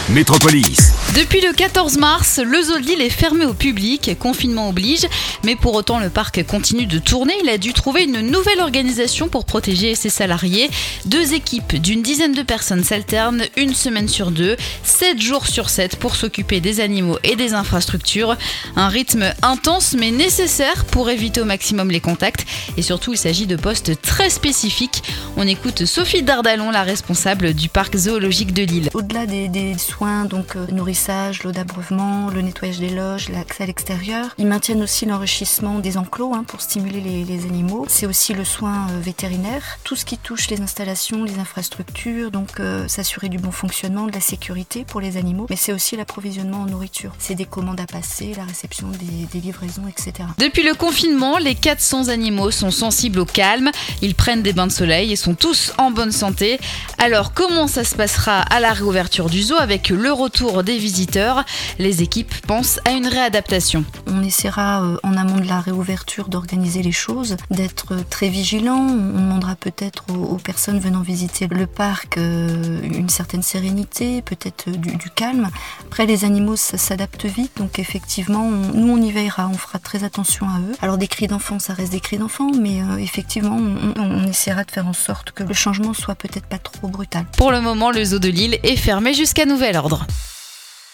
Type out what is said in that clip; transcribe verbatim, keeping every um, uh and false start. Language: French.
Métropolis. Depuis le quatorze mars, le zoo de Lille est fermé au public, confinement oblige, mais pour autant le parc continue de tourner. Il a dû trouver une nouvelle organisation pour protéger ses salariés. Deux équipes d'une dizaine de personnes s'alternent une semaine sur deux, sept jours sur sept pour s'occuper des animaux et des infrastructures. Un rythme intense mais nécessaire pour éviter au maximum les contacts et surtout il s'agit de postes très spécifiques. On écoute Sophie Dardalon, la responsable du parc zoologique de Lille. Au-delà des, des soins, donc euh, nourrissage, l'eau d'abreuvement, le nettoyage des loges, l'accès à l'extérieur, ils maintiennent aussi l'enrichissement des enclos hein, pour stimuler les, les animaux. C'est aussi le soin euh, vétérinaire, tout ce qui touche les installations, les infrastructures, donc euh, s'assurer du bon fonctionnement, de la sécurité pour les animaux, mais c'est aussi l'approvisionnement en nourriture. C'est des commandes à passer, la réception des, des livraisons, et cetera. Depuis le confinement, les quatre cents animaux sont sensibles au calme, ils prennent des bains de soleil et sont tous en bonne santé. Alors comment ça se passera à la réouverture du zoo avec le retour des visiteurs? Les équipes pensent à une réadaptation. On essaiera euh, en amont de la réouverture d'organiser les choses, d'être très vigilant. On demandera peut-être aux, aux personnes venant visiter le parc euh, une certaine sérénité, peut-être du, du calme. Après les animaux ça s'adapte vite, donc effectivement on, nous on y veillera, on fera très attention à eux. Alors des cris d'enfants ça reste des cris d'enfants, mais euh, effectivement on, on, on essaiera de faire en sorte que le changement soit peut-être pas trop brutal. Pour le moment, le zoo de Lille est fermé jusqu'à nouvel ordre.